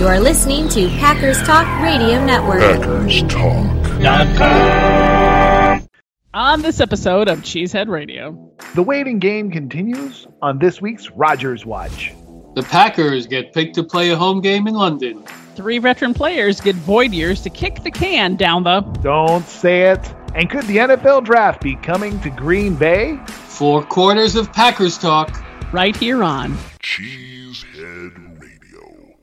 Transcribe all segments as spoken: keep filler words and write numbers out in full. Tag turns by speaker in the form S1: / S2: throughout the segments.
S1: You are listening to Packers Talk Radio Network.
S2: Packers Talk.
S3: On this episode of Cheesehead Radio,
S4: the waiting game continues on this week's Rodgers Watch.
S5: The Packers get picked to play a home game in London.
S3: Three veteran players get void years to kick the can down the...
S4: Don't say it. And could the N F L draft be coming to Green Bay?
S5: Four quarters of Packers Talk.
S3: Right here on
S2: Cheesehead Radio.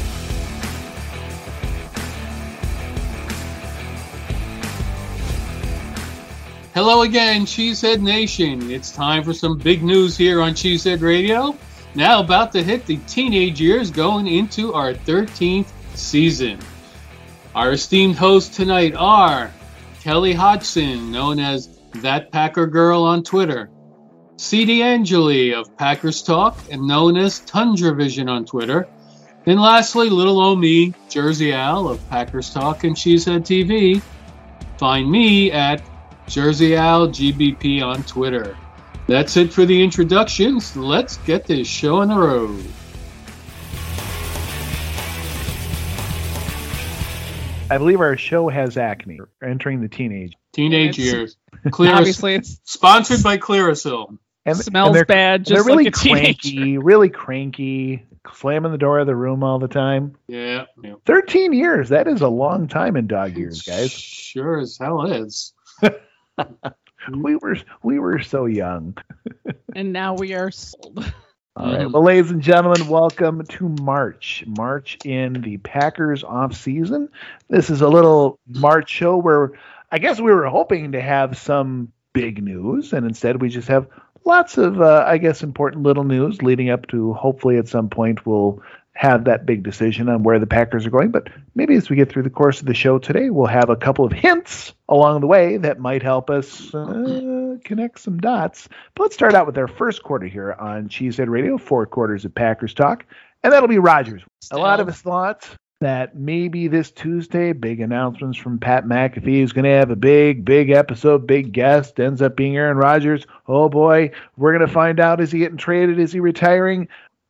S5: Hello again, Cheesehead Nation. It's time for some big news here on Cheesehead Radio. Now about to hit the teenage years going into our thirteenth season. Our esteemed hosts tonight are Kelly Hodgson, known as That Packer Girl on Twitter, C D Angeli of Packers Talk, and known as Tundra Vision on Twitter, and lastly, little old me, Jersey Al of Packers Talk and Cheesehead T V. Find me at Jersey Al G B P on Twitter. That's it for the introductions. Let's get this show on the road.
S4: I believe our show has acne. We're entering the teenage
S5: Teenage
S3: It's-
S5: years. Clearasil.
S3: Obviously, it's
S5: Sponsored by Clearasil.
S4: and
S3: smells
S4: and they're,
S3: bad,
S4: they're
S3: just
S4: really
S3: like a teenager.
S4: cranky, really cranky, slamming the door of the room all the time.
S5: Yeah, yeah.
S4: Thirteen years. That is a long time in dog years, guys.
S5: Sure as hell is.
S4: We were we were so young.
S3: And now we are sold.
S4: All right. Well, ladies and gentlemen, welcome to March. March in the Packers off season. This is a little March show where I guess we were hoping to have some big news, and instead we just have lots of, uh, I guess, important little news leading up to hopefully at some point we'll have that big decision on where the Packers are going. But maybe as we get through the course of the show today, we'll have a couple of hints along the way that might help us uh, connect some dots. But let's start out with our first quarter here on Cheesehead Radio, four quarters of Packers Talk, and that'll be Rodgers. A lot of us thought that maybe this Tuesday, big announcements from Pat McAfee, is going to have a big, big episode, big guest, ends up being Aaron Rodgers. Oh boy, we're going to find out, is he getting traded? Is he retiring?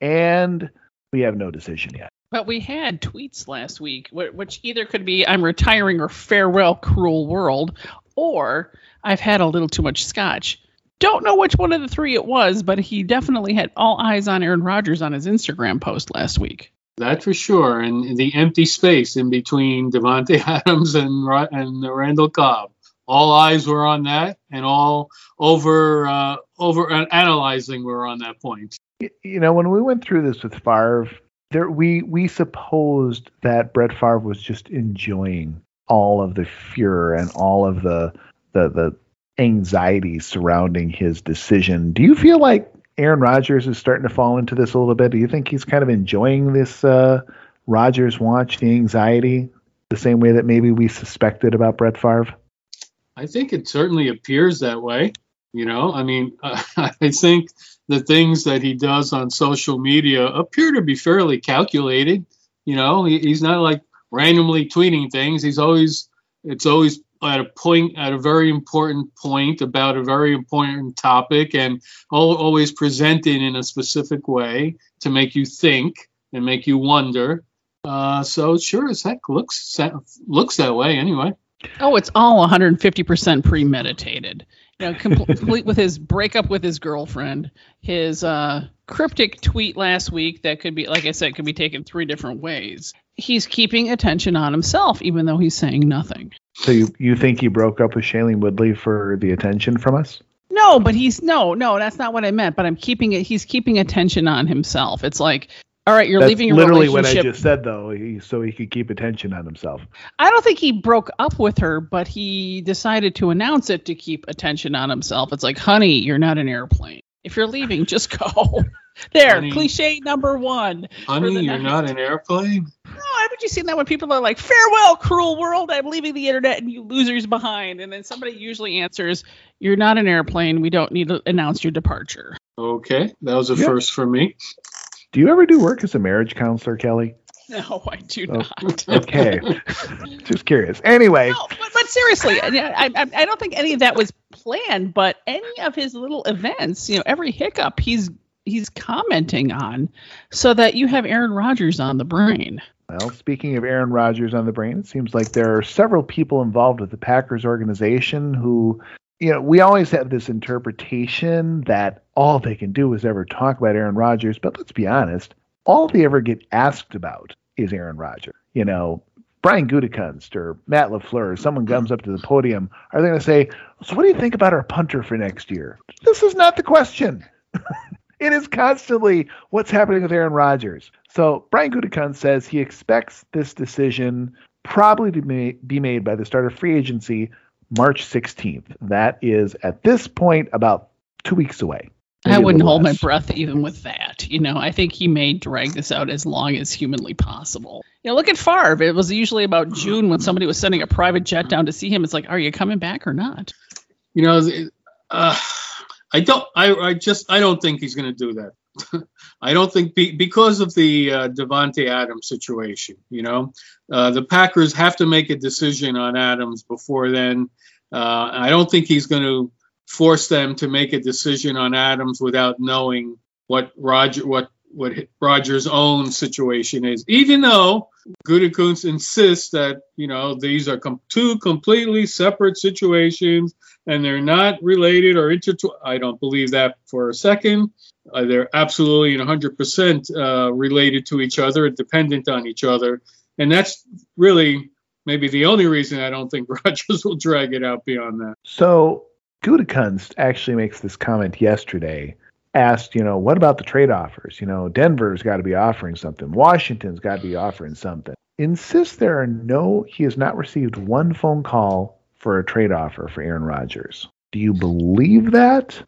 S4: And we have no decision yet.
S3: But we had tweets last week, wh- which either could be I'm retiring or farewell, cruel world, or I've had a little too much scotch. Don't know which one of the three it was, but he definitely had all eyes on Aaron Rodgers on his Instagram post last week.
S5: That's for sure. And the empty space in between Devontae Adams and Ra- and Randall Cobb. All eyes were on that, and all over uh, over uh, analyzing were on that point.
S4: You know, when we went through this with Favre, there we we supposed that Brett Favre was just enjoying all of the furor and all of the the the anxiety surrounding his decision. Do you feel like Aaron Rodgers is starting to fall into this a little bit? Do you think he's kind of enjoying this uh, Rodgers watch, the anxiety, the same way that maybe we suspected about Brett Favre?
S5: I think it certainly appears that way. You know, I mean, uh, I think the things that he does on social media appear to be fairly calculated. You know, he, he's not like randomly tweeting things. He's always, it's always at a point, at a very important point about a very important topic, and al- always presented in a specific way to make you think and make you wonder. Uh, so sure as heck looks looks that way anyway.
S3: Oh, it's all one hundred fifty percent premeditated. You know, com- complete with his breakup with his girlfriend, his uh, cryptic tweet last week that could be, like I said, could be taken three different ways. He's keeping attention on himself, even though he's saying nothing.
S4: So you, you think he broke up with Shailene Woodley for the attention from us?
S3: No, but he's no, no, that's not what I meant. But I'm keeping it. He's keeping attention on himself. It's like, all right, you're
S4: That's
S3: leaving your
S4: literally
S3: relationship.
S4: what I just said, though, he, so he could keep attention on himself.
S3: I don't think he broke up with her, but he decided to announce it to keep attention on himself. It's like, honey, you're not an airplane. If you're leaving, just go. There,
S5: Honey,
S3: cliche number one.
S5: Honey,
S3: the
S5: you're
S3: night.
S5: not an airplane?
S3: No, haven't you seen that when people are like, farewell, cruel world, I'm leaving the internet and you losers behind. And then somebody usually answers, you're not an airplane. We don't need to announce your departure.
S5: Okay, that was a
S4: Yep.
S5: first for me.
S4: Do you ever do work as a marriage counselor, Kelly?
S3: No, I do
S4: Oh.
S3: not.
S4: Okay. Just curious. Anyway.
S3: No, but, but seriously, I, I, I don't think any of that was planned, but any of his little events, you know, every hiccup he's he's commenting on so that you have Aaron Rodgers on the brain.
S4: Well, speaking of Aaron Rodgers on the brain, it seems like there are several people involved with the Packers organization who, you know, we always have this interpretation that all they can do is ever talk about Aaron Rodgers. But let's be honest, all they ever get asked about is Aaron Rodgers. You know, Brian Gutekunst or Matt LaFleur, someone comes up to the podium, are they going to say, so what do you think about our punter for next year? This is not the question. It is constantly what's happening with Aaron Rodgers. So Brian Gutekunst says he expects this decision probably to be made by the start of free agency March sixteenth. That is, at this point, about two weeks away.
S3: I wouldn't hold my breath even with that. You know, I think he may drag this out as long as humanly possible. You know, look at Favre. It was usually about June when somebody was sending a private jet down to see him. It's like, are you coming back or not?
S5: You know, uh, I don't. I, I just. I don't think he's going to do that. I don't think be, because of the uh, Davante Adams situation. You know, uh, the Packers have to make a decision on Adams before then. Uh, I don't think he's going to force them to make a decision on Adams without knowing what Roger what what Rodgers' own situation is. Even though Gutekunst insists that, you know, these are com- two completely separate situations and they're not related or intertwined. I don't believe that for a second. Uh, they're absolutely one hundred percent uh, related to each other and dependent on each other. And that's really maybe the only reason I don't think Rodgers will drag it out beyond that.
S4: So Gutekunst actually makes this comment yesterday, asked, you know, what about the trade offers? You know, Denver's got to be offering something. Washington's got to be offering something. Insists there are no, he has not received one phone call for a trade offer for Aaron Rodgers. Do you believe that?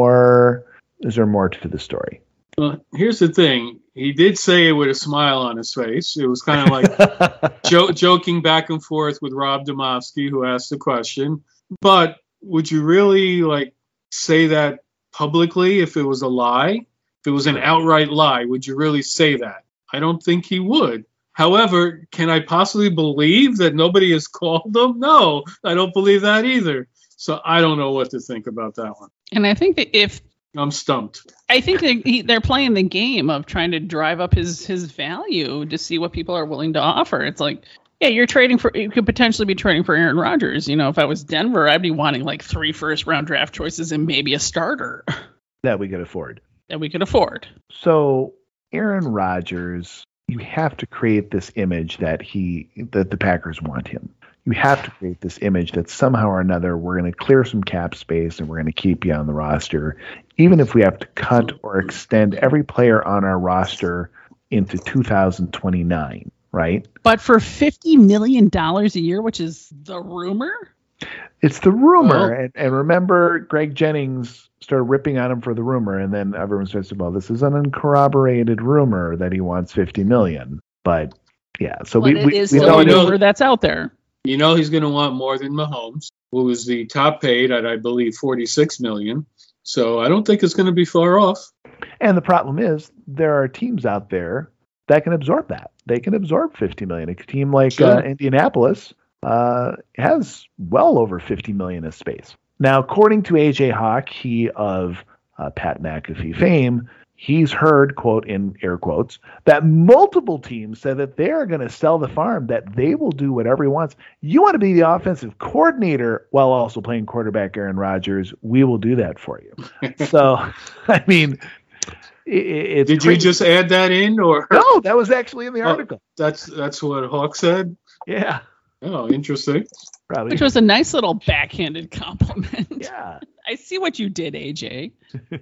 S4: Or is there more to the story?
S5: Well, here's the thing. He did say it with a smile on his face. It was kind of like jo- joking back and forth with Rob Domofsky, who asked the question. But would you really like say that publicly if it was a lie? If it was an outright lie, would you really say that? I don't think he would. However, can I possibly believe that nobody has called him? No, I don't believe that either. So I don't know what to think about that one.
S3: And I think that if
S5: I'm stumped.
S3: I think they, he, they're playing the game of trying to drive up his, his value to see what people are willing to offer. It's like, yeah, you're trading for, you could potentially be trading for Aaron Rodgers. You know, if I was Denver, I'd be wanting like three first round draft choices and maybe a starter.
S4: That we could afford.
S3: That we could afford.
S4: So Aaron Rodgers, you have to create this image that he, that the Packers want him. You have to create this image that somehow or another we're going to clear some cap space and we're going to keep you on the roster, even if we have to cut or extend every player on our roster into two thousand twenty-nine. Right.
S3: But for fifty million dollars a year, which is the rumor.
S4: It's the rumor.
S5: Oh.
S4: And, and remember, Greg Jennings started ripping on him for the rumor. And then everyone says, well, this is an uncorroborated rumor that he wants fifty million. But yeah, so
S3: but
S4: we,
S3: it
S4: we,
S3: is
S4: we
S3: still
S4: know
S3: a rumor that's out there.
S5: You know, he's going to want more than Mahomes, who was the top paid at, I believe, forty-six million. So I don't think it's going to be far off.
S4: And the problem is there are teams out there that can absorb that. They can absorb fifty million. A team like
S5: Sure.
S4: uh, Indianapolis uh, has well over fifty million of space. Now, according to A J Hawk, he of uh, Pat McAfee fame, he's heard, quote, in air quotes, that multiple teams said that they are going to sell the farm, that they will do whatever he wants. You want to be the offensive coordinator while also playing quarterback Aaron Rodgers, we will do that for you. So, I mean, it, it's
S5: Did
S4: crazy.
S5: you just add that in, or
S4: No, that was actually in the
S5: Oh,
S4: article.
S5: that's that's what Hawk said?
S4: Yeah,
S5: Oh, interesting.
S4: probably.
S3: Which was a nice little backhanded compliment.
S4: Yeah.
S3: I see what you did, A J.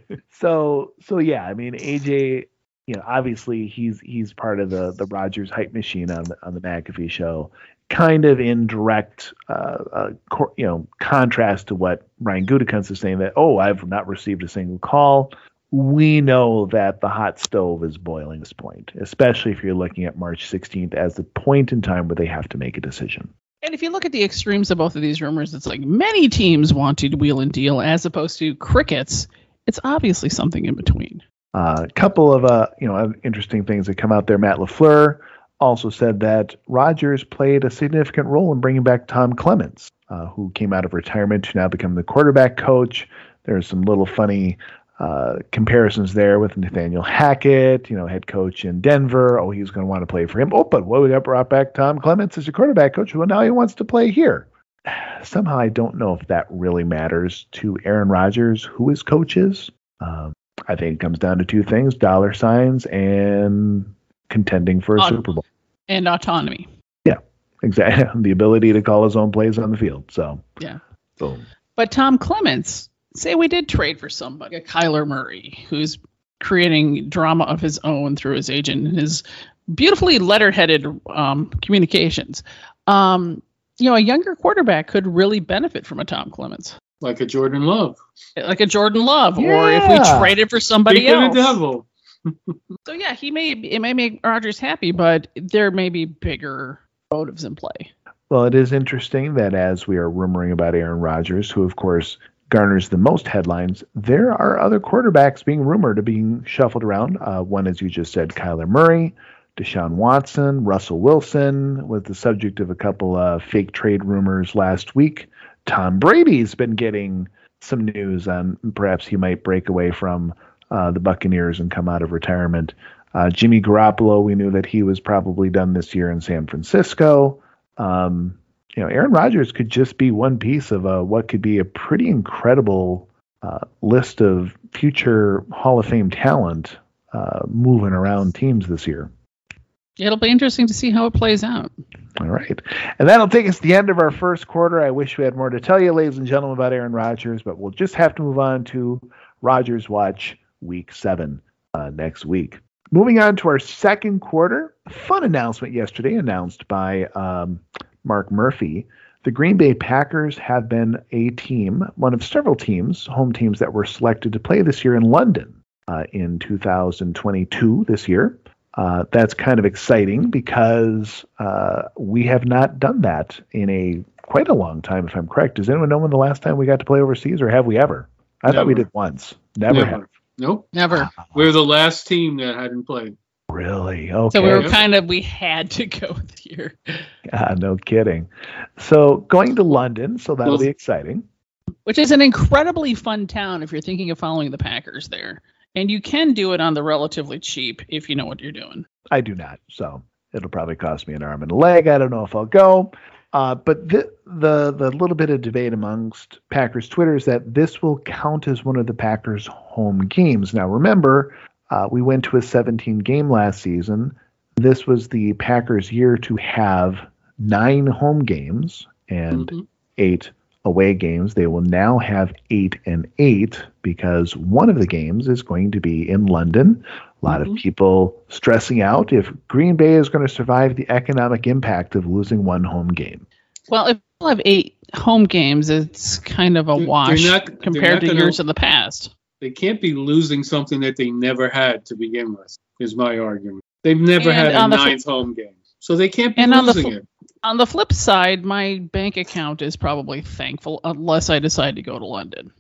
S4: So, so yeah, I mean, A J, you know, obviously he's he's part of the the Rodgers hype machine on the on the McAfee show, kind of in direct, uh, uh cor- you know, contrast to what Brian Gutekunst is saying that, oh, I've not received a single call. We know that the hot stove is boiling at this point, especially if you're looking at March sixteenth as the point in time where they have to make a decision.
S3: And if you look at the extremes of both of these rumors, it's like many teams want to wheel and deal as opposed to crickets. It's obviously something in between.
S4: A uh, couple of uh, you know interesting things that come out there. Matt LaFleur also said that Rodgers played a significant role in bringing back Tom Clements, uh, who came out of retirement to now become the quarterback coach. There's some little funny uh, comparisons there with Nathaniel Hackett, you know, head coach in Denver. Oh, he's going to want to play for him. Oh, but well, we got brought back Tom Clements as your quarterback coach. Well, now he wants to play here. Somehow I don't know if that really matters to Aaron Rodgers, who his coach is. Um, I think it comes down to two things, dollar signs and contending for a
S3: Aut-
S4: Super Bowl.
S3: And autonomy.
S4: Yeah, exactly. The ability to call his own plays on the field. So,
S3: yeah.
S4: Boom.
S3: But Tom Clements, say we did trade for somebody, like Kyler Murray, who's creating drama of his own through his agent and his beautifully letter-headed um, communications. Um, you know, a younger quarterback could really benefit from a Tom Clements.
S5: Like a Jordan Love.
S3: Like a Jordan Love.
S4: Yeah.
S3: Or if we traded for somebody
S5: Speaking
S3: else.
S5: of the devil.
S3: So, yeah, he may it may make Rodgers happy, but there may be bigger motives in play.
S4: Well, it is interesting that as we are rumoring about Aaron Rodgers, who, of course, garners the most headlines, there are other quarterbacks being rumored to being shuffled around. Uh, one, as you just said, Kyler Murray, Deshaun Watson, Russell Wilson was the subject of a couple of fake trade rumors last week. Tom Brady's been getting some news on perhaps he might break away from uh, the Buccaneers and come out of retirement. Uh, Jimmy Garoppolo, we knew that he was probably done this year in San Francisco. Um, you know, Aaron Rodgers could just be one piece of a, what could be a pretty incredible uh, list of future Hall of Fame talent uh, moving around teams this year.
S3: It'll be interesting to see how it plays out.
S4: All right. And that'll take us to the end of our first quarter. I wish we had more to tell you, ladies and gentlemen, about Aaron Rodgers, but we'll just have to move on to Rodgers Watch Week seven uh, next week. Moving on to our second quarter, a fun announcement yesterday announced by um, Mark Murphy. The Green Bay Packers have been a team, one of several teams, home teams that were selected to play this year in London uh, in two thousand twenty-two this year. Uh, that's kind of exciting because uh, we have not done that in a quite a long time, if I'm correct. Does anyone know when the last time we got to play overseas, or have we ever? I
S5: Never.
S4: thought we did once. Never,
S5: Never.
S4: have.
S5: Nope.
S3: Never.
S5: We're the last team that hadn't played.
S4: Really? Okay.
S3: So we were
S5: Yep.
S3: kind of, we had to go here.
S4: Ah, no kidding. So going to London, so that'll
S5: Well-
S4: be exciting.
S3: Which is an incredibly fun town if you're thinking of following the Packers there. And you can do it on the relatively cheap if you know what you're doing.
S4: I do not, so it'll probably cost me an arm and a leg. I don't know if I'll go. Uh, but the, the the little bit of debate amongst Packers Twitter is that this will count as one of the Packers' home games. Now, remember, uh, we went to a seventeen game last season. This was the Packers' year to have nine home games and
S5: Mhm.
S4: eight away games. They will now have eight and eight because one of the games is going to be in London. A lot
S5: Mhm.
S4: of people stressing out if Green Bay is going to survive the economic impact of losing one home game.
S3: Well, if people have eight home games, it's kind of a
S5: They're-
S3: wash
S5: they're not- they're
S3: compared
S5: not
S3: to
S5: gonna-
S3: years in the past.
S5: They can't be losing something that they never had to begin with, is my argument. They've never
S3: And
S5: had a
S3: on the fl-
S5: ninth home game. So they can't be
S3: And on the
S5: losing
S3: fl-
S5: it.
S3: On the flip side, my bank account is probably thankful unless I decide to go to London.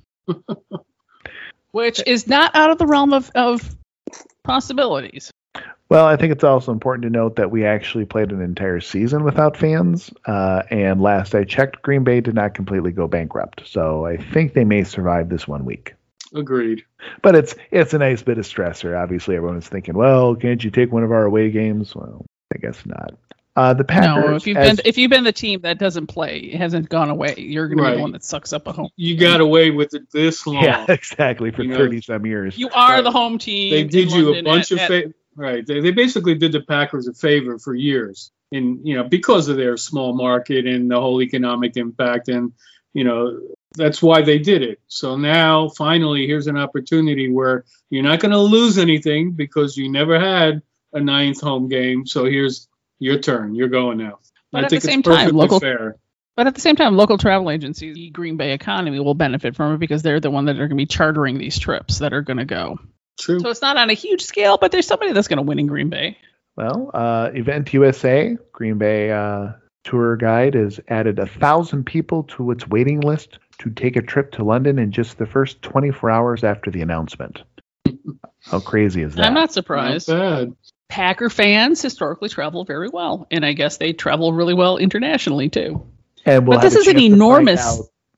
S3: Which is not out of the realm of, of possibilities.
S4: Well, I think it's also important to note that we actually played an entire season without fans. Uh, and last I checked, Green Bay did not completely go bankrupt. So I think they may survive this one week.
S5: Agreed.
S4: But it's it's a nice bit of stressor. Obviously, everyone's thinking, well, can't you take one of our away games? Well, I guess not. Uh, the Packers,
S3: No, if you've
S4: as-
S3: been if you've been the team that doesn't play, hasn't gone away, you're going to be
S5: Right.
S3: the one that sucks up a home.
S5: You got away with it this long.
S4: yeah, exactly, for
S5: You know,
S4: thirty some years.
S3: You are
S5: Right.
S3: the home team.
S5: They
S3: in
S5: did you a
S3: London
S5: bunch
S3: at-
S5: of
S3: at-
S5: fa- right. They, they basically did the Packers a favor for years, and you know because of their small market and the whole economic impact, and you know that's why they did it. So now finally, here's an opportunity where you're not going to lose anything because you never had a ninth home game. So here's your turn. You're going now.
S3: But
S5: I
S3: at
S5: think
S3: the same
S5: it's
S3: time,
S5: perfectly
S3: local-
S5: fair.
S3: But at the same time, local travel agencies, the Green Bay economy will benefit from it because they're the one that are going to be chartering these trips that are going to go.
S5: True.
S3: So it's not on a huge scale, but there's somebody that's going to win in Green Bay.
S4: Well, uh, Event U S A, Green Bay uh, tour guide, has added a thousand people to its waiting list to take a trip to London in just the first twenty-four hours after the announcement. How crazy is that?
S3: I'm not
S5: Not
S3: surprised.
S5: bad.
S3: Packer fans historically travel very well, and I guess they travel really well internationally too.
S4: And we'll
S3: But
S4: have
S3: this
S4: a
S3: is an
S4: chance to find
S3: enormous-
S4: out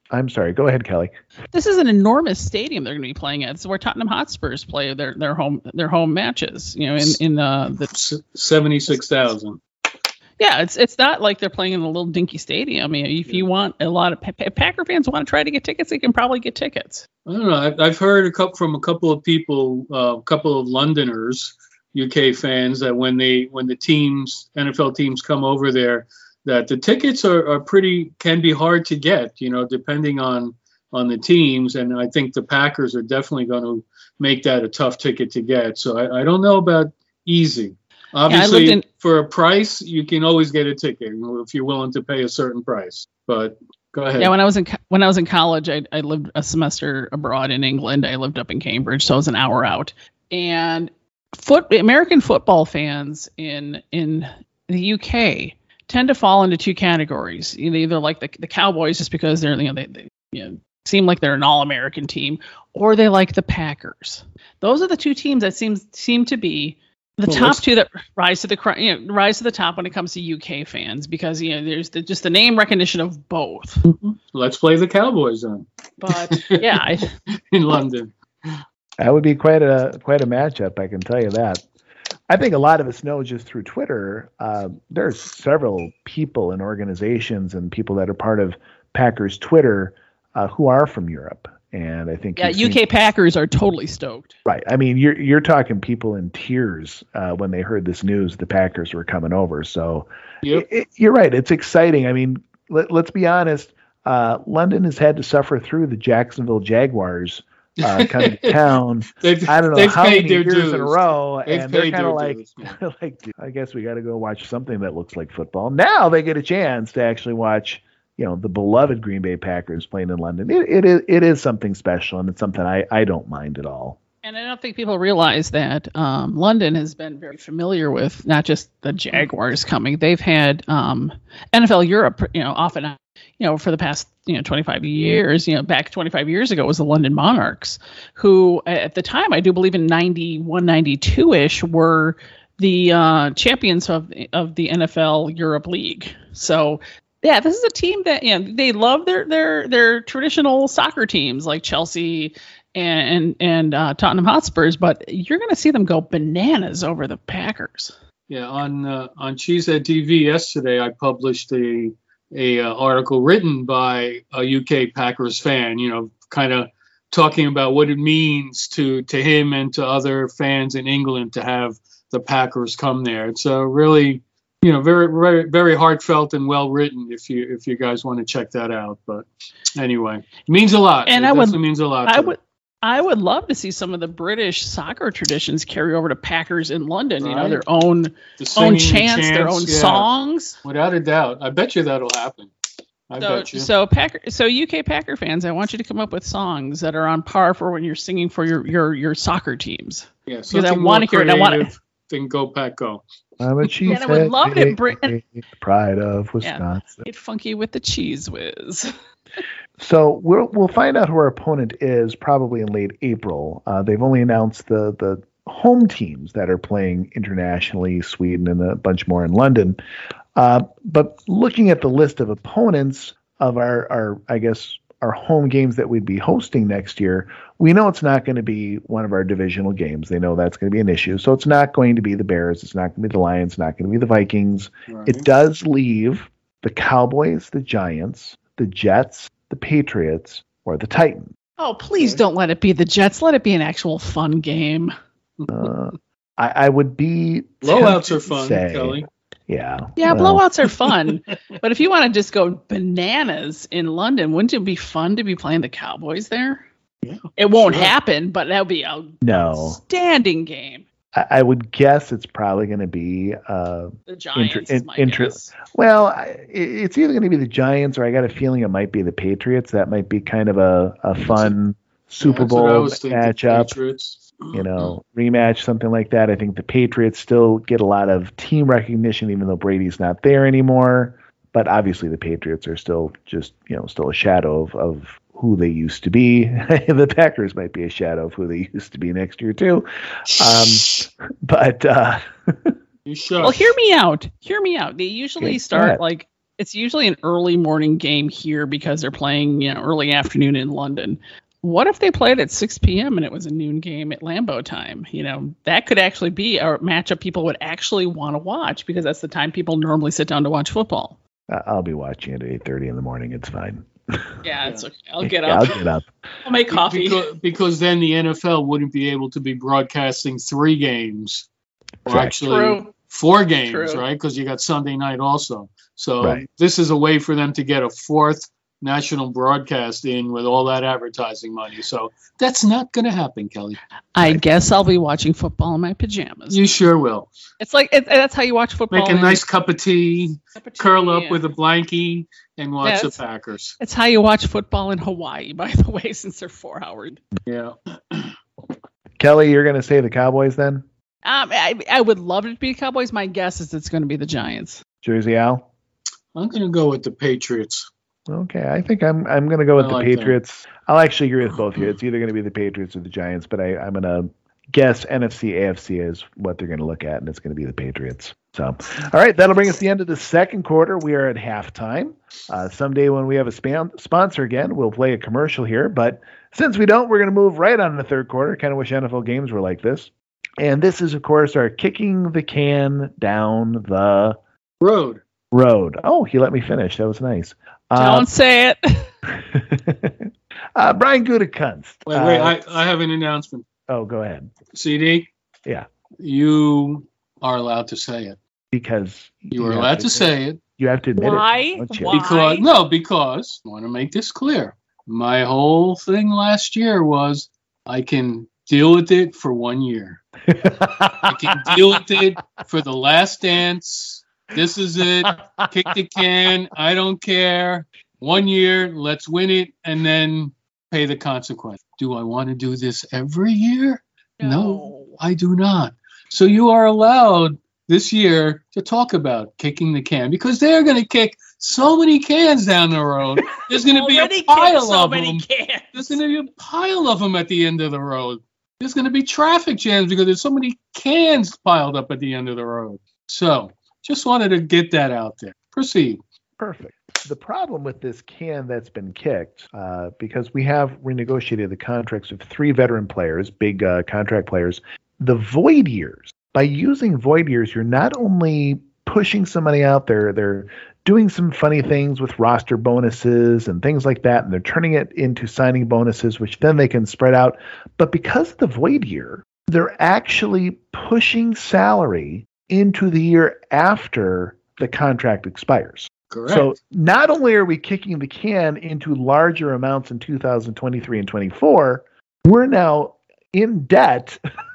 S4: I'm sorry. Go ahead, Kelly.
S3: This is an enormous stadium they're going to be playing at. It's where Tottenham Hotspurs play their their home their home matches. You know, in in uh, the
S5: seventy-six thousand.
S3: Yeah, it's it's not like they're playing in a little dinky stadium. I mean, if you want a lot of if Packer fans want to try to get tickets, they can probably get tickets.
S5: I don't know. I've, I've heard a couple from a couple of people, uh, a couple of Londoners, U K fans, that when they when the teams N F L teams come over there, that the tickets are, are pretty can be hard to get, you know, depending on on the teams. And I think the Packers are definitely going to make that a tough ticket to get. So I, I don't know about easy. Obviously, yeah, in- for a price, you can always get a ticket if you're willing to pay a certain price. But go ahead.
S3: Yeah, when I was in when I was in college, I, I lived a semester abroad in England. I lived up in Cambridge, so I was an hour out. And foot American football fans in in the U K tend to fall into two categories. They either like the the Cowboys just because they're you know they, they you know seem like they're an all-American team, or they like the Packers. Those are the two teams that seem seem to be the well, top two that rise to the you know, rise to the top when it comes to U K fans, because you know there's the, just the name recognition of both.
S5: Mm-hmm. Let's play the Cowboys then.
S3: But yeah, I,
S5: in London,
S4: that would be quite a quite a matchup. I can tell you that. I think a lot of us know just through Twitter. Uh, there's several people and organizations and people that are part of Packers Twitter uh, who are from Europe. And I think
S3: yeah, U K seen, Packers are totally stoked.
S4: Right. I mean, you're you're talking people in tears uh, when they heard this news. The Packers were coming over. So yep. it, it, you're right. It's exciting. I mean, let, let's be honest. Uh, London has had to suffer through the Jacksonville Jaguars uh, coming to town. I don't know how many years
S5: dues.
S4: in a row,
S5: they've
S4: and they're kind of like,
S5: dues,
S4: like, I guess we got to go watch something that looks like football. Now they get a chance to actually watch. You know, the beloved Green Bay Packers playing in London. It, it is it is something special, and it's something I, I don't mind at all.
S3: And I don't think people realize that um, London has been very familiar with not just the Jaguars coming. They've had um, N F L Europe, you know, often, you know, for the past, you know, twenty-five years, you know, back twenty-five years ago was the London Monarchs, who at the time, I do believe in ninety-one, ninety-two-ish, were the uh, champions of, of the N F L Europe League. So, yeah, this is a team that, you know, they love their their their traditional soccer teams like Chelsea and and uh, Tottenham Hotspurs, but you're going to see them go bananas over the Packers.
S5: Yeah, on uh, on Cheesehead T V yesterday, I published a a uh, article written by a U K Packers fan, you know, kind of talking about what it means to to him and to other fans in England to have the Packers come there. It's a really You know, very, very, very heartfelt and well written. If you, if you guys want to check that out, but anyway, it means a lot.
S3: And
S5: it
S3: I would,
S5: means a lot.
S3: I would, I would love to see some of the British soccer traditions carry over to Packers in London. Right. You know, their own,
S5: the
S3: own chants,
S5: chants,
S3: their own
S5: yeah.
S3: songs.
S5: Without a doubt, I bet you that'll happen. I
S3: so,
S5: bet you.
S3: So, Packer, so U K Packer fans, I want you to come up with songs that are on par for when you're singing for your your your soccer teams.
S5: Yeah, because
S3: I want to hear it. I want to.
S5: Then go Pack Go.
S4: I'm a cheese
S3: and I would love to bring
S4: pride of Wisconsin.
S3: Yeah, get funky with the cheese whiz.
S4: So we'll we'll find out who our opponent is probably in late April. Uh, they've only announced the the home teams that are playing internationally, Sweden and a bunch more in London. Uh, but looking at the list of opponents of our our I guess our home games that we'd be hosting next year, we know it's not going to be one of our divisional games. They know that's going to be an issue. So it's not going to be the Bears. It's not going to be the Lions. It's not going to be the Vikings. Right. It does leave the Cowboys, the Giants, the Jets, the Patriots, or the Titans.
S3: Oh, please don't let it be the Jets. Let it be an actual fun game.
S4: uh, I, I would be...
S5: Blowouts are fun,
S4: say,
S5: Kelly.
S4: Yeah.
S3: Yeah,
S4: well.
S3: blowouts are fun. But if you want to just go bananas in London, wouldn't it be fun to be playing the Cowboys there?
S5: Yeah,
S3: it won't
S5: sure.
S3: happen, but that would be a
S4: no.
S3: standing game.
S4: I, I would guess it's probably going to be uh,
S3: the Giants.
S4: Inter, in,
S3: my
S4: inter,
S3: guess.
S4: Well, I, it's either going to be the Giants or I got a feeling it might be the Patriots. That might be kind of a, a fun Super
S5: yeah,
S4: Bowl matchup. You know, rematch, something like that. I think the Patriots still get a lot of team recognition, even though Brady's not there anymore. But obviously, the Patriots are still just, you know, still a shadow of, of who they used to be. The Packers might be a shadow of who they used to be next year too. Um, but uh,
S5: you should.
S3: Well, hear me out. Hear me out. They usually
S4: okay,
S3: start like it's usually an early morning game here because they're playing, you know, early afternoon in London. What if they played at six p.m. and it was a noon game at Lambeau time? You know, that could actually be a matchup people would actually want to watch because that's the time people normally sit down to watch football.
S4: Uh, I'll be watching it at eight thirty in the morning. It's fine.
S3: Yeah, it's okay. I'll get
S4: yeah,
S3: up.
S4: I'll get up.
S3: I'll make coffee.
S5: Because, because then the N F L wouldn't be able to be broadcasting three games. Or
S4: Correct.
S5: actually
S3: True.
S5: four games,
S3: True.
S5: right? Because you got Sunday night also. So
S4: Right.
S5: this is a way for them to get a fourth national broadcast in with all that advertising money. So that's not going to happen, Kelly.
S3: I guess I'll be watching football in my pajamas.
S5: You sure will.
S3: It's like it, that's how you watch football.
S5: Make a
S3: in-
S5: nice cup of tea,
S3: cup of tea,
S5: curl up
S3: yeah.
S5: with a blankie, and watch
S3: Yeah,
S5: the
S3: it's-
S5: Packers.
S3: It's how you watch football in Hawaii, by the way, since they're four hours.
S5: Yeah.
S4: Kelly, you're going to say the Cowboys then?
S3: Um, I, I would love it to be the Cowboys. My guess is it's going to be the Giants.
S4: Jersey Al?
S5: I'm going to go with the Patriots.
S4: Okay, I think I'm I'm going to go with
S5: I
S4: the
S5: like that.
S4: Patriots. I'll actually agree with both of you. It's either going to be the Patriots or the Giants, but I, I'm going to guess N F C, A F C is what they're going to look at, and it's going to be the Patriots. So, all right, that'll bring us to the end of the second quarter. We are at halftime. Uh, someday when we have a span- sponsor again, we'll play a commercial here, but since we don't, we're going to move right on to the third quarter. Kind of wish N F L games were like this. And this is, of course, our kicking the can down the
S5: Road.
S4: road. Oh, he let me finish. That was nice. Uh,
S3: Don't say it.
S4: uh, Brian Gutekunst.
S5: Wait, wait.
S4: Uh,
S5: I, I have an announcement.
S4: oh, go ahead.
S5: C D?
S4: Yeah.
S5: You are allowed to say it.
S4: Because
S5: You are
S4: have
S5: allowed to say it.
S4: You have to admit
S3: Why?
S4: it. don't you?
S3: Why?
S5: Because no, because I want to make this clear. My whole thing last year was I can deal with it for one year. I can deal with it for the last dance. This is it. Kick the can. I don't care. One year, let's win it, and then pay the consequence. Do I want to do this every year? No, I do not. So you are allowed this year to talk about kicking the can because they're going to kick so many cans down the road. There's going to be a
S3: Already kicked
S5: pile
S3: so
S5: of
S3: many
S5: them.
S3: cans.
S5: There's going to be a pile of them at the end of the road. There's going to be traffic jams because there's so many cans piled up at the end of the road. So just wanted to get that out there. Proceed.
S4: Perfect. The problem with this can that's been kicked, uh, because we have renegotiated the contracts of three veteran players, big uh, contract players, the void years. By using void years, you're not only pushing somebody out there, they're doing some funny things with roster bonuses and things like that, and they're turning it into signing bonuses, which then they can spread out. But because of the void year, they're actually pushing salary into the year after the contract expires.
S5: Correct.
S4: So not only are we kicking the can into larger amounts in two thousand twenty-three and twenty-four, we're now in debt,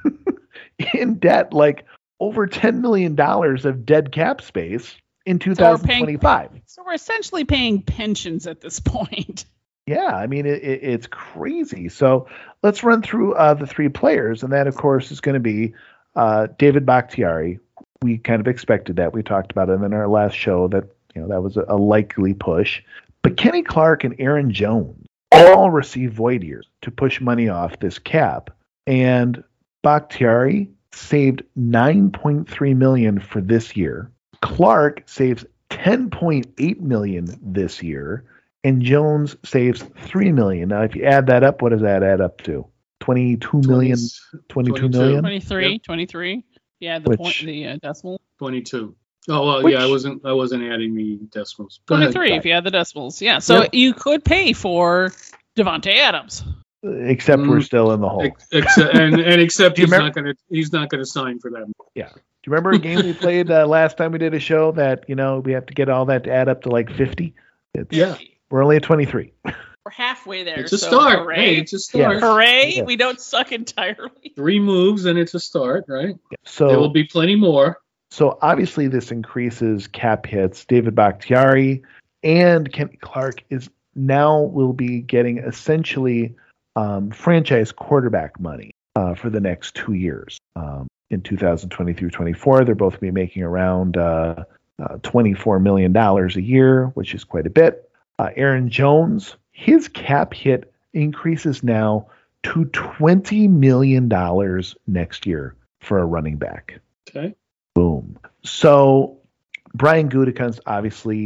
S4: in debt like over ten million dollars of dead cap space in two thousand twenty-five.
S3: So we're essentially paying pensions at this point.
S4: Yeah, I mean, it, it, it's crazy. So let's run through uh, the three players, and that, of course, is going to be uh, David Bakhtiari. We kind of expected that. We talked about it in our last show that, you know, that was a, a likely push. But Kenny Clark and Aaron Jones all received void years to push money off this cap. And Bakhtiari saved nine point three million dollars for this year. Clark saves ten point eight million dollars this year. And Jones saves three million dollars. Now, if you add that up, what does that add up to? twenty-two million dollars, twenty-two million dollars?
S3: twenty-three,
S5: Yep.
S3: twenty-three. Yeah, the
S4: Which-
S3: point, the uh, decimal.
S5: twenty-two. Oh well,
S4: Which-
S5: yeah. I wasn't. I wasn't adding the decimals. Go ahead.
S3: twenty-three, if you add the decimals. Yeah, so
S5: Yep.
S3: you could pay for Devontae Adams.
S4: Except we're
S5: Mm.
S4: still in the hole.
S5: Ex- except, and, and except
S4: Do you
S5: he's
S4: remember-
S5: not going to. He's not going to sign for them.
S4: Do you remember a game we played uh, last time we did a show that, you know, we have to get all that to add up to like fifty? It's,
S5: Yeah.
S4: We're only at twenty-three.
S3: We're halfway there.
S5: It's a
S3: so
S5: start.
S3: Hooray.
S5: Hey, it's a start.
S4: Yeah.
S3: Hooray,
S4: Yeah.
S3: we don't suck entirely.
S5: Three moves and it's a start, right?
S4: So
S5: There will be plenty more.
S4: So obviously this increases cap hits. David Bakhtiari and Kenny Clark is now will be getting essentially um, franchise quarterback money uh, for the next two years. Um, in two thousand twenty through twenty-four, they're both going to be making around uh, uh, twenty-four million dollars a year, which is quite a bit. Uh, Aaron Jones, his cap hit increases now to twenty million dollars next year for a running back.
S5: Okay.
S4: Boom. So Brian Gutekunst obviously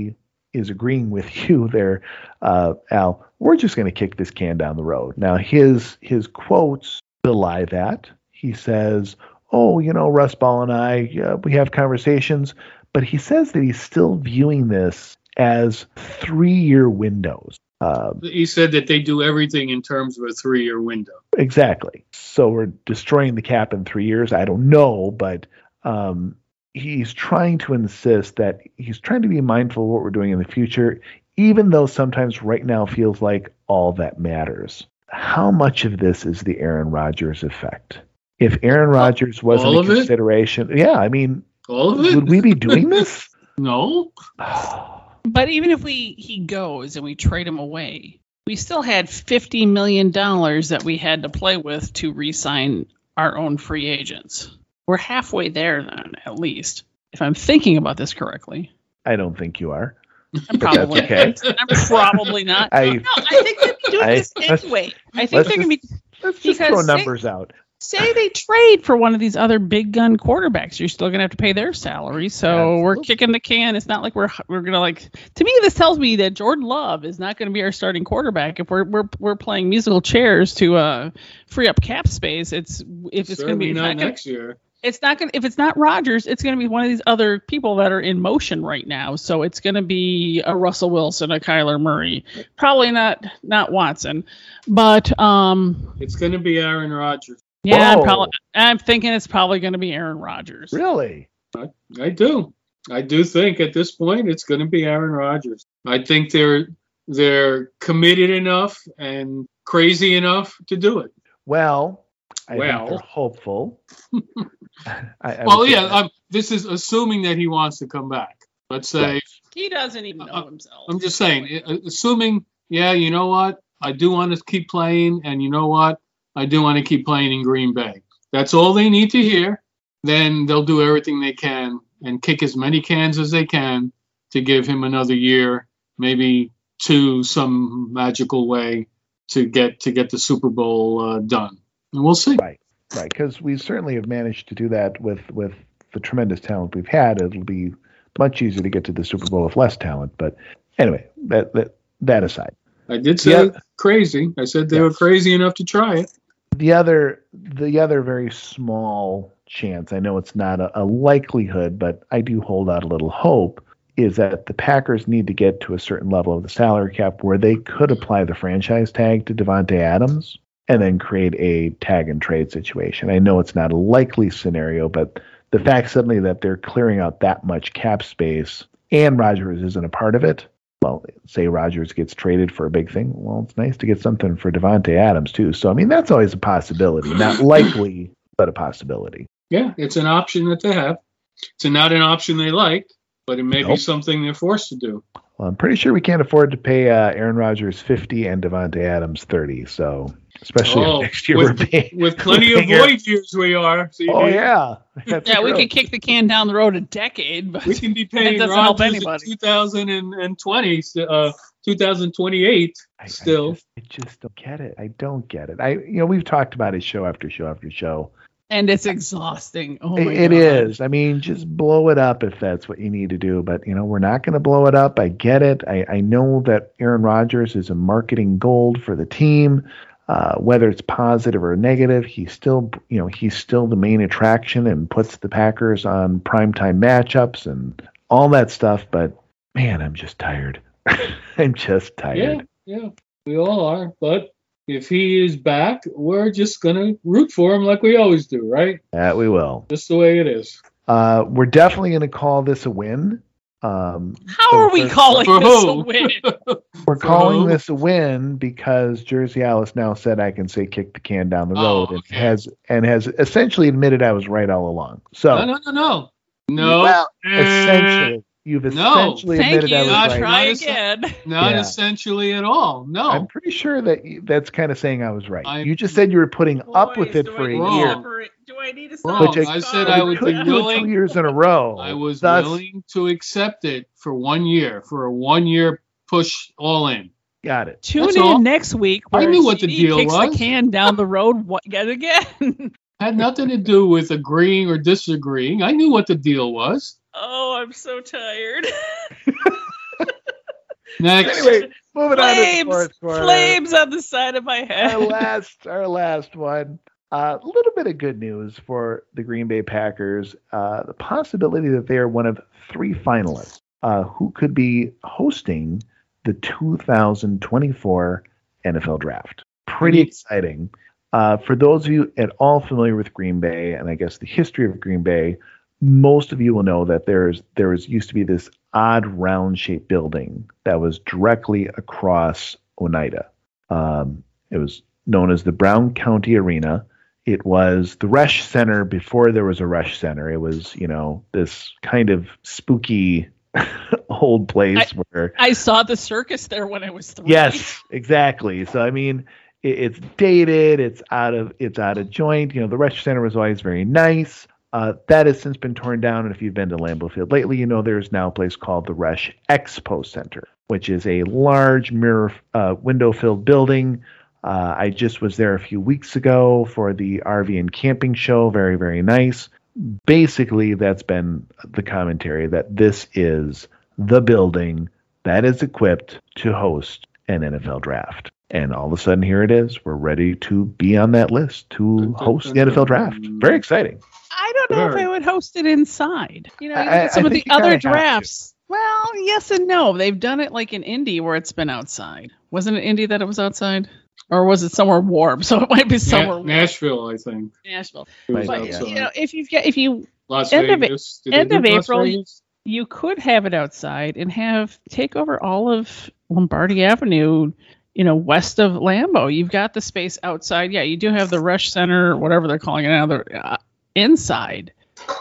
S4: is agreeing with you there, uh, Al. We're just going to kick this can down the road. Now, his his quotes belie that. He says, "Oh, you know, Russ Ball and I, uh, we have conversations," but he says that he's still viewing this as three-year windows. Uh,
S5: he said that they do everything in terms of a three-year window.
S4: Exactly. So we're destroying the cap in three years. I don't know, but um, he's trying to insist that he's trying to be mindful of what we're doing in the future, even though sometimes right now feels like all that matters. How much of this is the Aaron Rodgers effect? If Aaron Rodgers wasn't a consideration, yeah, I mean,
S5: all of it?
S4: Would we be doing this?
S5: No.
S3: But even if we he goes and we trade him away, we still had fifty million dollars that we had to play with to re-sign our own free agents. We're halfway there then, at least, if I'm thinking about this correctly.
S4: I don't think you are.
S3: I'm probably,
S4: okay.
S3: I'm probably not.
S4: I,
S3: no, I think they'd be doing
S4: I,
S3: this anyway. I think they're going to be...
S4: Let's just throw numbers say, out.
S3: Say they trade for one of these other big gun quarterbacks, you're still going to have to pay their salary. So Absolutely. We're kicking the can. It's not like we're we're going to like. To me, this tells me that Jordan Love is not going to be our starting quarterback if we're we're we're playing musical chairs to uh free up cap space. It's if it's going to be
S5: not
S3: not
S5: next
S3: gonna,
S5: year.
S3: It's not going. If it's not Rodgers, it's going to be one of these other people that are in motion right now. So it's going to be a Russell Wilson, a Kyler Murray, probably not not Watson, but um,
S5: it's going to be Aaron Rodgers.
S3: Yeah, I'm, probably, I'm thinking it's probably going to be Aaron Rodgers.
S4: Really?
S5: I, I do. I do think at this point it's going to be Aaron Rodgers. I think they're they're committed enough and crazy enough to do it.
S4: Well, I
S5: well.
S4: think they're hopeful. I, I
S5: well, yeah, um, this is assuming that he wants to come back. Let's say
S3: right. He doesn't even know
S5: uh,
S3: himself.
S5: I'm just saying, assuming, yeah, you know what? I do want to keep playing, and you know what? I do want to keep playing in Green Bay. That's all they need to hear. Then they'll do everything they can and kick as many cans as they can to give him another year, maybe to some magical way to get to get the Super Bowl uh, done. And we'll see.
S4: Right, right. Because we certainly have managed to do that with, with the tremendous talent we've had. It'll be much easier to get to the Super Bowl with less talent. But anyway, that that, that aside.
S5: I did say yeah. crazy. I said they yes. were crazy enough to try it.
S4: The other, the other very small chance, I know it's not a, a likelihood, but I do hold out a little hope, is that the Packers need to get to a certain level of the salary cap where they could apply the franchise tag to Davante Adams and then create a tag and trade situation. I know it's not a likely scenario, but the fact suddenly that they're clearing out that much cap space and Rodgers isn't a part of it, well, say Rodgers gets traded for a big thing. Well, it's nice to get something for Davante Adams, too. So, I mean, that's always a possibility. Not likely, but a possibility.
S5: Yeah, it's an option that they have. It's not an option they like, but it may nope. be something they're forced to do.
S4: Well, I'm pretty sure we can't afford to pay uh, Aaron Rodgers fifty and Davante Adams thirty. So, especially
S5: oh,
S4: next year
S5: with,
S4: we're paying.
S5: With plenty of void years we are.
S4: C D. Oh, yeah.
S3: That's yeah, true. We could kick the can down the road a decade, but
S5: we can be paying
S3: that doesn't
S5: Rodgers
S3: help anybody.
S5: in two thousand twenty, uh, two thousand twenty-eight
S4: I,
S5: still.
S4: I just, I just don't get it. I don't get it. I, you know, we've talked about it show after show after show.
S3: And it's exhausting. Oh my
S4: it, it
S3: God.
S4: is. I mean, just blow it up if that's what you need to do. But, you know, we're not going to blow it up. I get it. I, I know that Aaron Rodgers is a marketing gold for the team. Uh, whether it's positive or negative, he's still, you know, he's still the main attraction and puts the Packers on primetime matchups and all that stuff. But, man, I'm just tired. I'm just tired.
S5: Yeah, yeah, we all are. But if he is back, we're just going to root for him like we always do, right?
S4: That we will.
S5: Just the way it is.
S4: Uh, we're definitely going to call this a win. Um,
S3: How are we calling
S5: for
S3: this
S5: who?
S3: a win?
S4: We're
S5: For
S4: calling
S5: who?
S4: this a win because Jersey Alice now said I can say kick the can down the road
S5: Oh,
S4: and
S5: okay.
S4: has and has essentially admitted I was right all along. So
S5: No, no, no, no. No.
S4: well,
S5: Eh,
S4: essentially, you've
S5: No.
S4: essentially
S3: Thank
S4: admitted
S3: you.
S4: I was
S5: I'll
S4: right.
S3: Try
S5: Not a-
S3: again.
S5: Not
S4: Yeah.
S5: essentially at all. No.
S4: I'm pretty sure that you, that's kind of saying I was right.
S5: I-
S4: you just said you were putting up
S3: Boys,
S4: with it
S3: do
S4: for
S3: I
S4: a
S3: need to
S5: Wrong.
S4: year.
S3: separate- Do I need to
S5: Wrong.
S3: stop?
S4: But you-
S5: I said
S3: Stop.
S5: I
S4: You
S5: would
S4: couldn't
S5: be
S4: do it two
S5: willing.
S4: years in a row.
S5: I was
S4: Thus,
S5: willing to accept it for one year, for a one-year push all in.
S4: got it.
S3: Tune
S5: That's
S3: in
S5: all.
S3: next week.
S5: I
S3: Where
S5: knew what the
S3: C D
S5: deal
S3: kicks
S5: was.
S3: the can down the road what, yet again.
S5: Had nothing to do with agreeing or disagreeing. I knew what the deal was.
S3: Oh, I'm so tired.
S5: Next.
S4: Anyway, moving on to the
S3: Flames,
S4: fourth quarter.
S3: flames on the side of my head.
S4: Our last, our last one. A uh, little bit of good news for the Green Bay Packers. Uh, the possibility that they are one of three finalists uh, who could be hosting the two thousand twenty-four N F L Draft. Pretty exciting. Uh, for those of you at all familiar with Green Bay, and I guess the history of Green Bay, most of you will know that there's there was used to be this odd round-shaped building that was directly across Oneida. Um, it was known as the Brown County Arena. It was the Resch Center before there was a Resch Center. It was, you know, this kind of spooky old place
S3: I,
S4: where
S3: I saw the circus there when I was three.
S4: Yes, exactly. So I mean, it, it's dated. It's out of it's out of joint. You know, the Resch Center was always very nice. Uh, that has since been torn down. And if you've been to Lambeau Field lately, you know there's now a place called the Resch Expo Center, which is a large mirror uh, window-filled building. Uh, I just was there a few weeks ago for the R V and camping show. Very, very nice. Basically, that's been the commentary that this is the building that is equipped to host an N F L draft. And all of a sudden, here it is. We're ready to be on that list to host the N F L draft. Very exciting.
S3: I don't know if I would host it inside. You know, you look
S4: I-
S3: at some
S4: I
S3: of the
S4: think you kinda
S3: other
S4: have to.
S3: drafts. Well, yes and no. They've done it like in Indy where it's been outside. Wasn't it Indy that it was outside? Or was it somewhere warm? So it might be somewhere
S5: Na-
S3: warm.
S5: Nashville, I think.
S3: Nashville.
S5: It was
S3: But,
S5: outside.
S3: you know, if you've got, if you
S5: Las
S3: end of it-
S5: Vegas. Did they
S3: end
S5: do
S3: of
S5: Las
S3: April,
S5: Vegas?
S3: you could have it outside and have take over all of Lombardi Avenue, you know, west of Lambeau. You've got the space outside. Yeah, you do have the Resch Center, whatever they're calling it now, the uh, inside.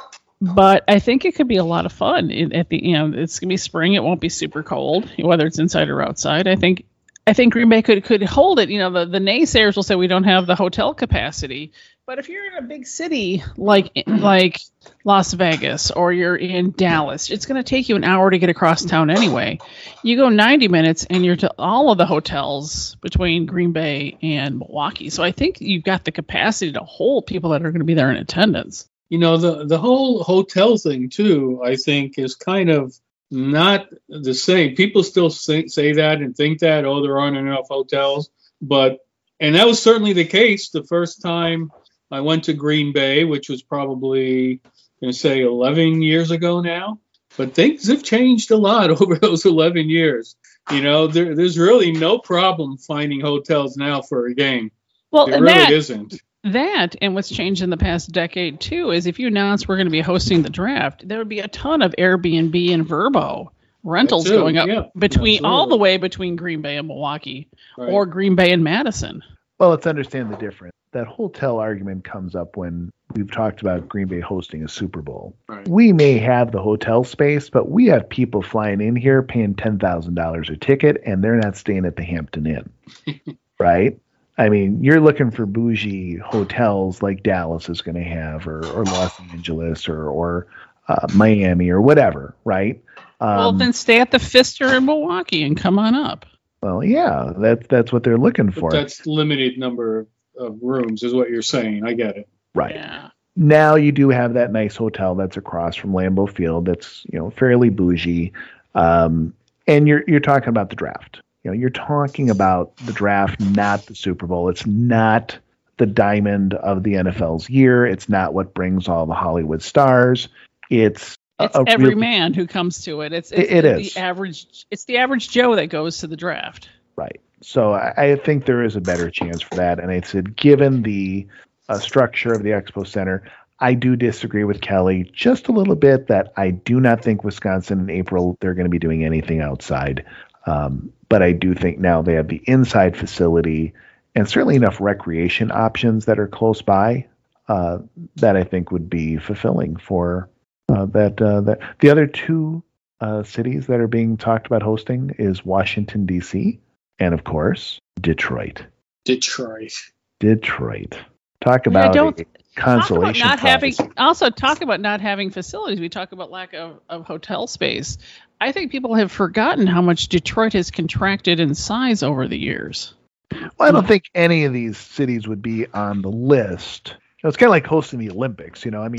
S3: But I think it could be a lot of fun. It, at the you know, it's gonna be spring. It won't be super cold, whether it's inside or outside. I think I think Green Bay could could hold it. You know, the, the naysayers will say we don't have the hotel capacity. But if you're in a big city like like Las Vegas or you're in Dallas, it's going to take you an hour to get across town anyway. You go ninety minutes and you're to all of the hotels between Green Bay and Milwaukee. So I think you've got the capacity to hold people that are going to be there in attendance.
S5: You know, the, the whole hotel thing, too, I think is kind of not the same. People still say, say that and think that, oh, there aren't enough hotels. But, and that was certainly the case the first time I went to Green Bay, which was probably, going to say, eleven years ago now. But things have changed a lot over those eleven years. You know, there, there's really no problem finding hotels now for a game.
S3: Well,
S5: It
S3: and
S5: really
S3: that,
S5: isn't.
S3: That and what's changed in the past decade, too, is if you announce we're going to be hosting the draft, there would be a ton of Airbnb and Vrbo rentals
S5: That too,
S3: going up
S5: yeah,
S3: between all
S5: absolutely.
S3: the way between Green Bay and Milwaukee
S5: Right.
S3: or Green Bay and Madison.
S4: Well, let's understand the difference. That hotel argument comes up when we've talked about Green Bay hosting a Super Bowl.
S5: Right.
S4: We may have the hotel space, but we have people flying in here paying ten thousand dollars a ticket, and they're not staying at the Hampton Inn, right? I mean, you're looking for bougie hotels like Dallas is going to have, or, or Los Angeles, or or uh, Miami, or whatever, right? Um,
S3: Well, then stay at the Pfister in Milwaukee and come on up.
S4: well, yeah, that's that's what they're looking
S5: But
S4: for,
S5: that's limited number of rooms is what you're saying. I get it.
S4: right?
S3: Yeah.
S4: Now you do have that nice hotel that's across from Lambeau Field. That's, you know, fairly bougie, um, and you're you're talking about the draft. You know, you're talking about the draft, not the Super Bowl. It's not the diamond of the N F L's year. It's not what brings all the Hollywood stars. It's
S3: It's
S4: a, a
S3: every
S4: real-
S3: man who comes to it. It's, it's
S4: It- it
S3: the
S4: is.
S3: average. It's the average Joe that goes to the draft.
S4: Right. So I, I think there is a better chance for that. And I said, given the uh, structure of the Expo Center, I do disagree with Kelly just a little bit that I do not think Wisconsin in April, they're going to be doing anything outside. Um, but I do think now they have the inside facility and certainly enough recreation options that are close by uh, that I think would be fulfilling for uh, that. Uh, that the other two uh, cities that are being talked about hosting is Washington, D C, and of course, Detroit.
S5: Detroit.
S4: Detroit. Talk
S3: I
S4: about
S3: don't-
S4: a
S3: Talk
S4: consolation
S3: about not having.
S4: prize.
S3: Also, talk about not having facilities. We talk about lack of, of hotel space. I think people have forgotten how much Detroit has contracted in size over the years.
S4: Well, I don't think any of these cities would be on the list. You know, it's kind of like hosting the Olympics. You know, I mean,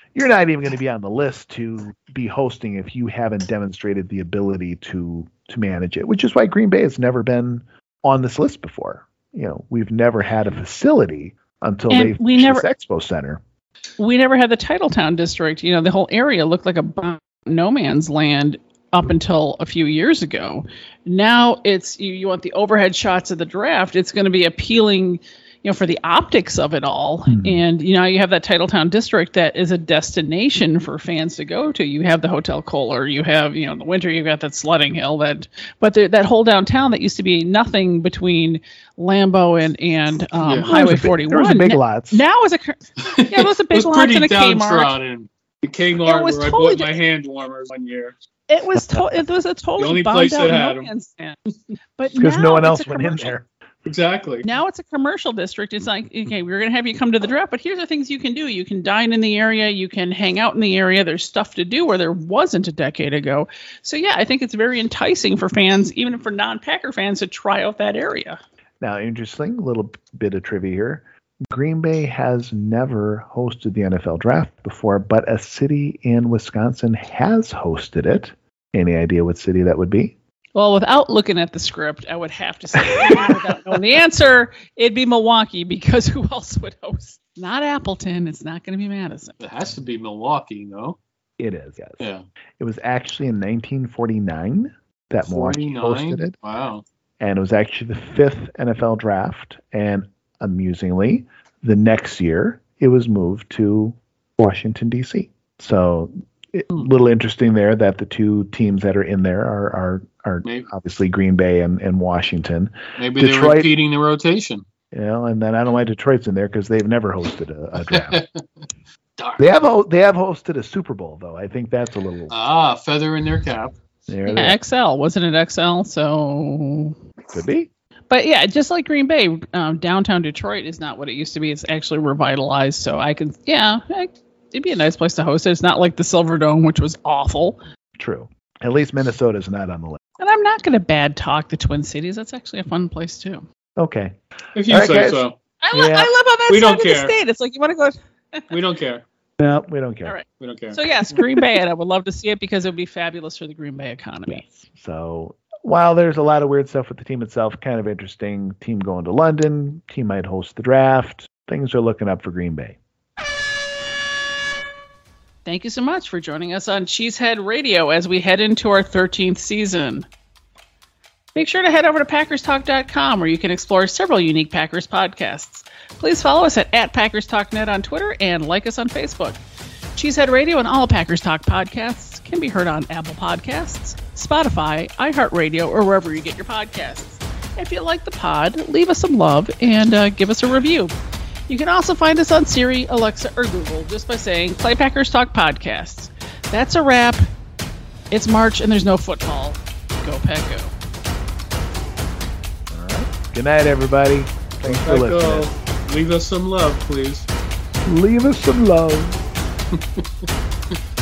S4: you're not even going to be on the list to be hosting if you haven't demonstrated the ability to to manage it, which is why Green Bay has never been on this list before. You know, we've never had a facility until
S3: And
S4: they
S3: we
S4: finished
S3: never-
S4: this expo center.
S3: We never had the Titletown district. You know, the whole area looked like a no man's land up until a few years ago. Now it's you, you want the overhead shots of the draft. It's going to be appealing, you know, for the optics of it all.
S4: Mm-hmm.
S3: And you know, you have that Titletown district that is a destination for fans to go to. You have the Hotel Kohler. You have, you know, in the winter you've got that sledding hill. That, but there, that whole downtown that used to be nothing between Lambeau and and um,
S5: Yeah.
S3: Highway
S4: There was a big-
S3: forty-one.
S4: there was a Big
S3: N-
S4: Lots.
S3: Now is a cur- yeah, it was a
S5: It
S3: Big
S5: was
S3: Lots
S5: pretty
S3: and a Kmart.
S5: downtrodden. The Kmart
S3: It was
S5: where I
S3: totally
S5: bought my
S3: di-
S5: hand warmers one year.
S3: It was to- it was a totally
S5: only
S3: bombed
S5: place
S3: out
S5: that had
S3: no
S5: 'em.
S3: man's land. But
S4: Because
S3: now
S4: no one
S3: it's
S4: else
S3: a
S4: went in
S3: commercial-
S4: there.
S5: Exactly.
S3: Now it's a commercial district. It's like, okay, we're going to have you come to the draft, but here's the things you can do. You can dine in the area. You can hang out in the area. There's stuff to do where there wasn't a decade ago. So, yeah, I think it's very enticing for fans, even for non-Packer fans, to try out that area.
S4: Now, interesting, a little bit of trivia here. Green Bay has never hosted the N F L draft before, but a city in Wisconsin has hosted it. Any idea what city that would be?
S3: Well, without looking at the script, I would have to say, without knowing the answer, it'd be Milwaukee, because who else would host? Not Appleton. It's not going to be Madison.
S5: It has to be Milwaukee, no?
S4: It is, yes.
S5: Yeah.
S4: It was actually in nineteen forty-nine that Milwaukee
S5: forty-nine?
S4: hosted it,
S5: Wow.
S4: and it was actually the fifth N F L draft. And amusingly, the next year it was moved to Washington, D C. So, a little interesting there that the two teams that are in there are are, are
S5: Maybe.
S4: obviously Green Bay and, and Washington.
S5: Maybe they're
S4: Detroit-
S5: repeating the rotation.
S4: You know, and then I don't know why Detroit's in there because they've never hosted a, a draft.
S5: Darn.
S4: They have ho- they have hosted a Super Bowl though. I think that's a little
S5: Ah, feather in their cap.
S4: there.
S3: Yeah,
S4: there.
S3: X L. Wasn't it X L? So
S4: Could be.
S3: But yeah, just like Green Bay, um, downtown Detroit is not what it used to be. It's actually revitalized. So I can, yeah, I, it'd be a nice place to host it. It's not like the Silver Dome, which was awful.
S4: True. At least Minnesota's not on the list.
S3: And I'm not going to bad talk the Twin Cities. That's actually a fun place too.
S4: Okay.
S5: If you
S4: All right,
S5: say
S4: guys.
S5: so.
S3: I, li-
S4: Yeah.
S3: I live on that
S5: We
S3: side
S5: don't
S3: of
S5: care.
S3: the state. It's like you want to go.
S5: We don't care.
S4: No, we don't care.
S3: All right.
S5: We don't care.
S3: So yes, Green Bay, and I would love to see it because it would be fabulous for the Green Bay economy.
S4: Yes. So while there's a lot of weird stuff with the team itself, kind of interesting. Team going to London. Team might host the draft. Things are looking up for Green Bay.
S3: Thank you so much for joining us on Cheesehead Radio as we head into our thirteenth season. Make sure to head over to Packers Talk dot com where you can explore several unique Packers podcasts. Please follow us at, at Packers Talk Net on Twitter and like us on Facebook. Cheesehead Radio and all Packers Talk podcasts can be heard on Apple Podcasts, Spotify, iHeartRadio, or wherever you get your podcasts. If you like the pod, leave us some love and uh, give us a review. You can also find us on Siri, Alexa, or Google just by saying Play Packers Talk Podcasts. That's a wrap. It's March and there's no football. Go Pack Go.
S4: All right. Good night, everybody. Thanks for
S5: Let go.
S4: listening.
S5: Leave us some love, please.
S4: Leave us some love.